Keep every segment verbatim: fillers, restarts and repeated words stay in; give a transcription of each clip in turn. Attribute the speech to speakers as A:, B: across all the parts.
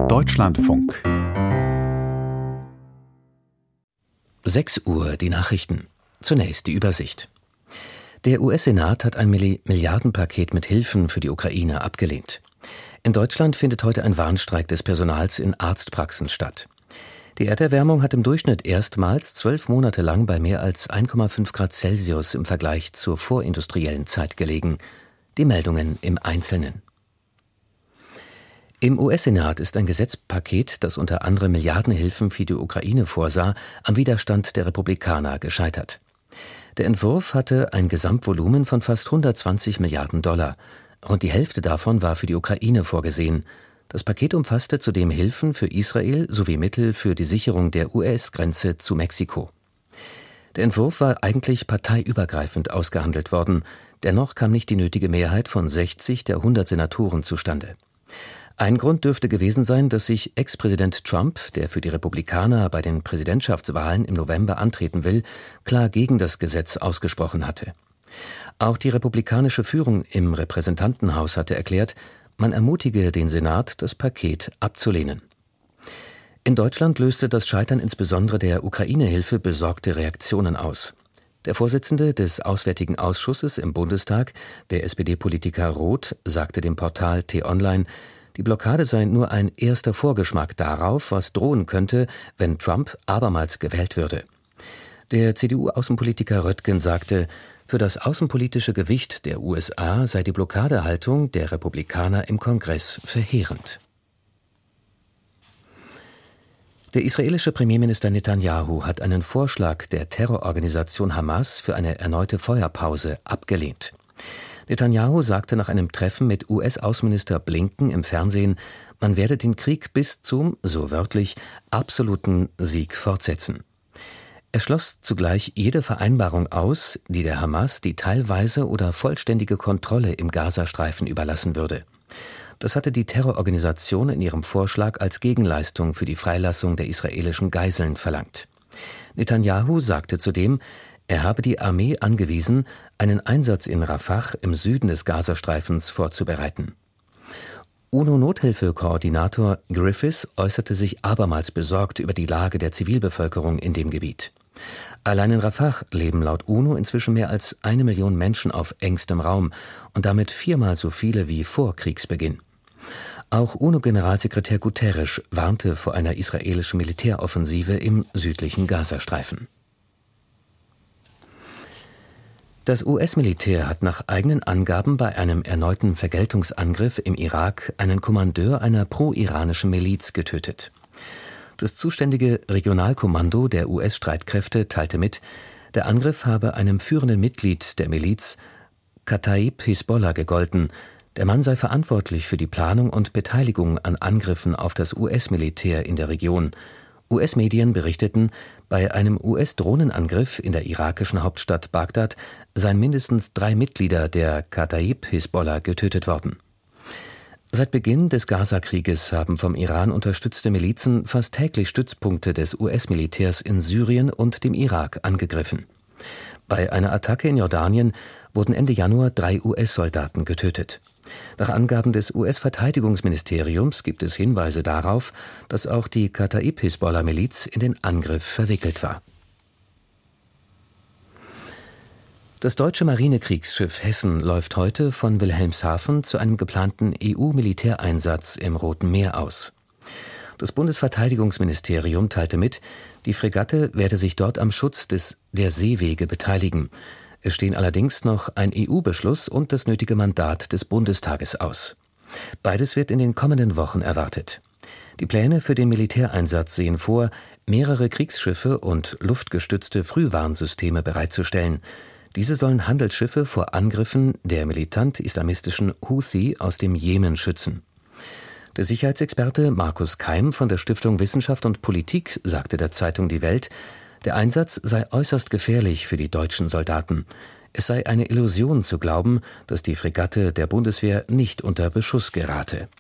A: Deutschlandfunk.
B: sechs Uhr, die Nachrichten. Zunächst die Übersicht. Der U S-Senat hat ein Milli- Milliardenpaket mit Hilfen für die Ukraine abgelehnt. In Deutschland findet heute ein Warnstreik des Personals in Arztpraxen statt. Die Erderwärmung hat im Durchschnitt erstmals zwölf Monate lang bei mehr als eins Komma fünf Grad Celsius im Vergleich zur vorindustriellen Zeit gelegen. Die Meldungen im Einzelnen. Im U S-Senat ist ein Gesetzpaket, das unter anderem Milliardenhilfen für die Ukraine vorsah, am Widerstand der Republikaner gescheitert. Der Entwurf hatte ein Gesamtvolumen von fast hundertzwanzig Milliarden Dollar. Rund die Hälfte davon war für die Ukraine vorgesehen. Das Paket umfasste zudem Hilfen für Israel sowie Mittel für die Sicherung der U S-Grenze zu Mexiko. Der Entwurf war eigentlich parteiübergreifend ausgehandelt worden. Dennoch kam nicht die nötige Mehrheit von sechzig der hundert Senatoren zustande. Ein Grund dürfte gewesen sein, dass sich Ex-Präsident Trump, der für die Republikaner bei den Präsidentschaftswahlen im November antreten will, klar gegen das Gesetz ausgesprochen hatte. Auch die republikanische Führung im Repräsentantenhaus hatte erklärt, man ermutige den Senat, das Paket abzulehnen. In Deutschland löste das Scheitern insbesondere der Ukraine-Hilfe besorgte Reaktionen aus. Der Vorsitzende des Auswärtigen Ausschusses im Bundestag, der S P D-Politiker Roth, sagte dem Portal T-Online, die Blockade sei nur ein erster Vorgeschmack darauf, was drohen könnte, wenn Trump abermals gewählt würde. Der C D U-Außenpolitiker Röttgen sagte, für das außenpolitische Gewicht der U S A sei die Blockadehaltung der Republikaner im Kongress verheerend. Der israelische Premierminister Netanyahu hat einen Vorschlag der Terrororganisation Hamas für eine erneute Feuerpause abgelehnt. Netanyahu sagte nach einem Treffen mit U S-Außenminister Blinken im Fernsehen, man werde den Krieg bis zum, so wörtlich, absoluten Sieg fortsetzen. Er schloss zugleich jede Vereinbarung aus, die der Hamas die teilweise oder vollständige Kontrolle im Gazastreifen überlassen würde. Das hatte die Terrororganisation in ihrem Vorschlag als Gegenleistung für die Freilassung der israelischen Geiseln verlangt. Netanyahu sagte zudem, er habe die Armee angewiesen, einen Einsatz in Rafah im Süden des Gazastreifens vorzubereiten. UNO-Nothilfekoordinator Griffiths äußerte sich abermals besorgt über die Lage der Zivilbevölkerung in dem Gebiet. Allein in Rafah leben laut UNO inzwischen mehr als eine Million Menschen auf engstem Raum und damit viermal so viele wie vor Kriegsbeginn. Auch UNO-Generalsekretär Guterres warnte vor einer israelischen Militäroffensive im südlichen Gazastreifen. Das U S-Militär hat nach eigenen Angaben bei einem erneuten Vergeltungsangriff im Irak einen Kommandeur einer pro-iranischen Miliz getötet. Das zuständige Regionalkommando der U S-Streitkräfte teilte mit, der Angriff habe einem führenden Mitglied der Miliz, Kataib Hisbollah, gegolten. Der Mann sei verantwortlich für die Planung und Beteiligung an Angriffen auf das U S-Militär in der Region. U S-Medien berichteten, bei einem U S-Drohnenangriff in der irakischen Hauptstadt Bagdad seien mindestens drei Mitglieder der Kataib Hisbollah getötet worden. Seit Beginn des Gaza-Krieges haben vom Iran unterstützte Milizen fast täglich Stützpunkte des U S-Militärs in Syrien und dem Irak angegriffen. Bei einer Attacke in Jordanien wurden Ende Januar drei U S-Soldaten getötet. Nach Angaben des U S-Verteidigungsministeriums gibt es Hinweise darauf, dass auch die Kataib-Hisbollah-Miliz in den Angriff verwickelt war. Das deutsche Marinekriegsschiff Hessen läuft heute von Wilhelmshaven zu einem geplanten E U-Militäreinsatz im Roten Meer aus. Das Bundesverteidigungsministerium teilte mit, die Fregatte werde sich dort am Schutz des, der Seewege beteiligen. Es stehen allerdings noch ein E U-Beschluss und das nötige Mandat des Bundestages aus. Beides wird in den kommenden Wochen erwartet. Die Pläne für den Militäreinsatz sehen vor, mehrere Kriegsschiffe und luftgestützte Frühwarnsysteme bereitzustellen. Diese sollen Handelsschiffe vor Angriffen der militant-islamistischen Houthi aus dem Jemen schützen. Der Sicherheitsexperte Markus Keim von der Stiftung Wissenschaft und Politik sagte der Zeitung Die Welt, der Einsatz sei äußerst gefährlich für die deutschen Soldaten. Es sei eine Illusion zu glauben, dass die Fregatte der Bundeswehr nicht unter Beschuss gerate.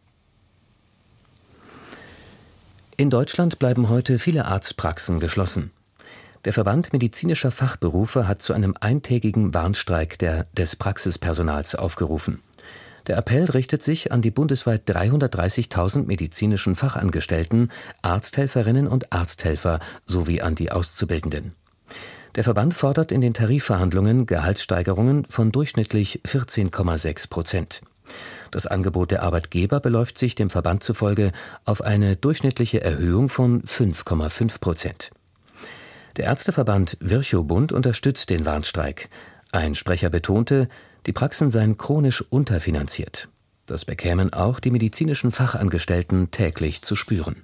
B: In Deutschland bleiben heute viele Arztpraxen geschlossen. Der Verband medizinischer Fachberufe hat zu einem eintägigen Warnstreik der, des Praxispersonals aufgerufen. Der Appell richtet sich an die bundesweit dreihundertdreißigtausend medizinischen Fachangestellten, Arzthelferinnen und Arzthelfer sowie an die Auszubildenden. Der Verband fordert in den Tarifverhandlungen Gehaltssteigerungen von durchschnittlich vierzehn Komma sechs Prozent. Das Angebot der Arbeitgeber beläuft sich dem Verband zufolge auf eine durchschnittliche Erhöhung von fünf Komma fünf Prozent. Der Ärzteverband Virchow-Bund unterstützt den Warnstreik. Ein Sprecher betonte, die Praxen seien chronisch unterfinanziert. Das bekämen auch die medizinischen Fachangestellten täglich zu spüren.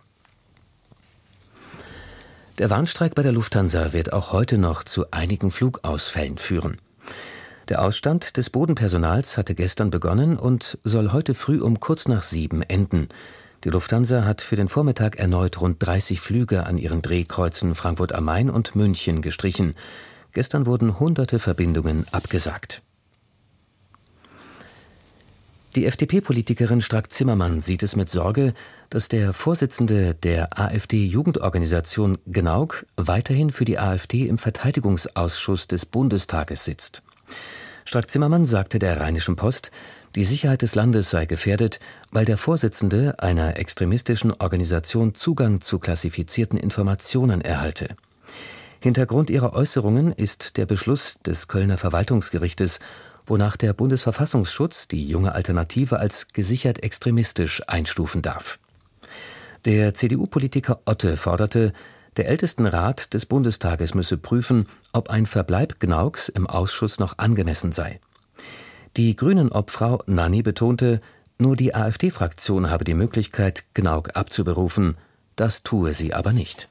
B: Der Warnstreik bei der Lufthansa wird auch heute noch zu einigen Flugausfällen führen. Der Ausstand des Bodenpersonals hatte gestern begonnen und soll heute früh um kurz nach sieben enden. Die Lufthansa hat für den Vormittag erneut rund dreißig Flüge an ihren Drehkreuzen Frankfurt am Main und München gestrichen. Gestern wurden hunderte Verbindungen abgesagt. Die F D P-Politikerin Strack-Zimmermann sieht es mit Sorge, dass der Vorsitzende der AfD-Jugendorganisation Gnauk weiterhin für die AfD im Verteidigungsausschuss des Bundestages sitzt. Strack-Zimmermann sagte der Rheinischen Post, die Sicherheit des Landes sei gefährdet, weil der Vorsitzende einer extremistischen Organisation Zugang zu klassifizierten Informationen erhalte. Hintergrund ihrer Äußerungen ist der Beschluss des Kölner Verwaltungsgerichtes, wonach der Bundesverfassungsschutz die junge Alternative als gesichert extremistisch einstufen darf. Der C D U-Politiker Otte forderte, der Ältestenrat des Bundestages müsse prüfen, ob ein Verbleib Gnauks im Ausschuss noch angemessen sei. Die Grünen-Obfrau Nanni betonte, nur die AfD-Fraktion habe die Möglichkeit, Gnauk abzuberufen. Das tue sie aber nicht.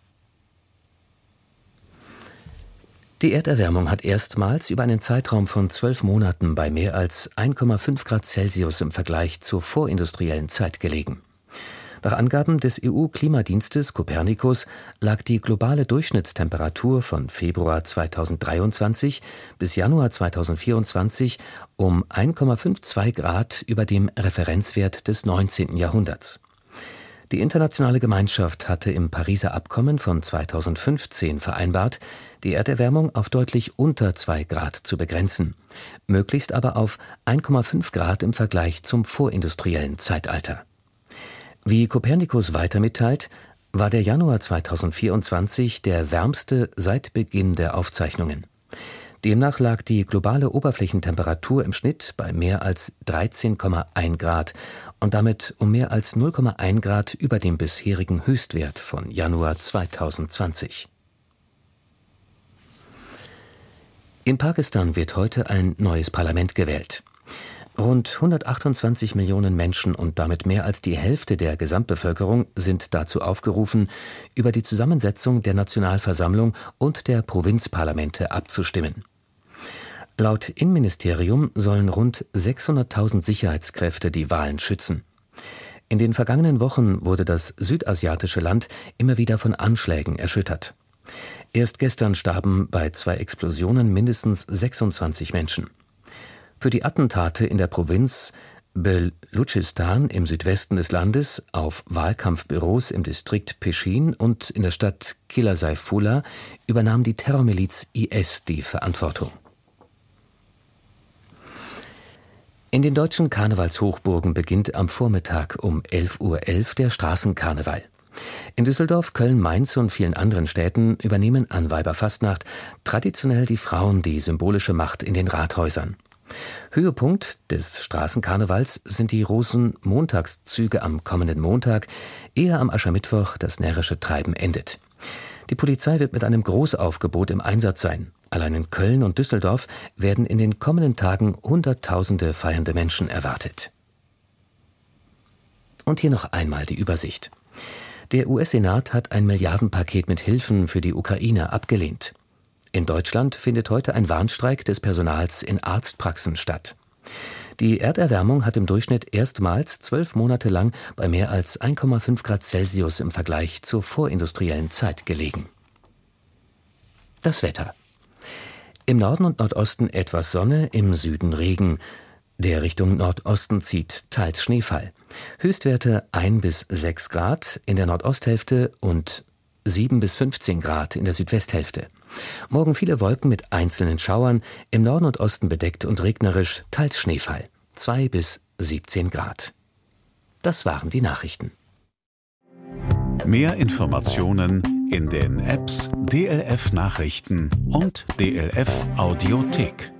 B: Die Erderwärmung hat erstmals über einen Zeitraum von zwölf Monaten bei mehr als eins Komma fünf Grad Celsius im Vergleich zur vorindustriellen Zeit gelegen. Nach Angaben des E U-Klimadienstes Copernicus lag die globale Durchschnittstemperatur von Februar zweitausenddreiundzwanzig bis Januar zweitausendvierundzwanzig um eins Komma zweiundfünfzig Grad über dem Referenzwert des neunzehnten Jahrhunderts. Die internationale Gemeinschaft hatte im Pariser Abkommen von zweitausendfünfzehn vereinbart, die Erderwärmung auf deutlich unter zwei Grad zu begrenzen, möglichst aber auf eins Komma fünf Grad im Vergleich zum vorindustriellen Zeitalter. Wie Copernicus weiter mitteilt, war der Januar zweitausendvierundzwanzig der wärmste seit Beginn der Aufzeichnungen. Demnach lag die globale Oberflächentemperatur im Schnitt bei mehr als dreizehn Komma eins Grad und damit um mehr als null Komma eins Grad über dem bisherigen Höchstwert von Januar zweitausendzwanzig. In Pakistan wird heute ein neues Parlament gewählt. Rund hundertachtundzwanzig Millionen Menschen und damit mehr als die Hälfte der Gesamtbevölkerung sind dazu aufgerufen, über die Zusammensetzung der Nationalversammlung und der Provinzparlamente abzustimmen. Laut Innenministerium sollen rund sechshunderttausend Sicherheitskräfte die Wahlen schützen. In den vergangenen Wochen wurde das südasiatische Land immer wieder von Anschlägen erschüttert. Erst gestern starben bei zwei Explosionen mindestens sechsundzwanzig Menschen. Für die Attentate in der Provinz Belutschistan im Südwesten des Landes, auf Wahlkampfbüros im Distrikt Pishin und in der Stadt Qilla Saifullah übernahm die Terrormiliz I S die Verantwortung. In den deutschen Karnevalshochburgen beginnt am Vormittag um elf Uhr elf der Straßenkarneval. In Düsseldorf, Köln, Mainz und vielen anderen Städten übernehmen an Weiberfastnacht traditionell die Frauen die symbolische Macht in den Rathäusern. Höhepunkt des Straßenkarnevals sind die Rosenmontagszüge am kommenden Montag, ehe am Aschermittwoch das närrische Treiben endet. Die Polizei wird mit einem Großaufgebot im Einsatz sein. Allein in Köln und Düsseldorf werden in den kommenden Tagen Hunderttausende feiernde Menschen erwartet. Und hier noch einmal die Übersicht. Der U S-Senat hat ein Milliardenpaket mit Hilfen für die Ukraine abgelehnt. In Deutschland findet heute ein Warnstreik des Personals in Arztpraxen statt. Die Erderwärmung hat im Durchschnitt erstmals zwölf Monate lang bei mehr als eins Komma fünf Grad Celsius im Vergleich zur vorindustriellen Zeit gelegen. Das Wetter. Im Norden und Nordosten etwas Sonne, im Süden Regen. Der Richtung Nordosten zieht teils Schneefall. Höchstwerte ein bis sechs Grad in der Nordosthälfte und sieben bis fünfzehn Grad in der Südwesthälfte. Morgen viele Wolken mit einzelnen Schauern, im Norden und Osten bedeckt und regnerisch, teils Schneefall. zwei bis siebzehn Grad. Das waren die Nachrichten.
A: Mehr Informationen in den Apps D L F Nachrichten und D L F Audiothek.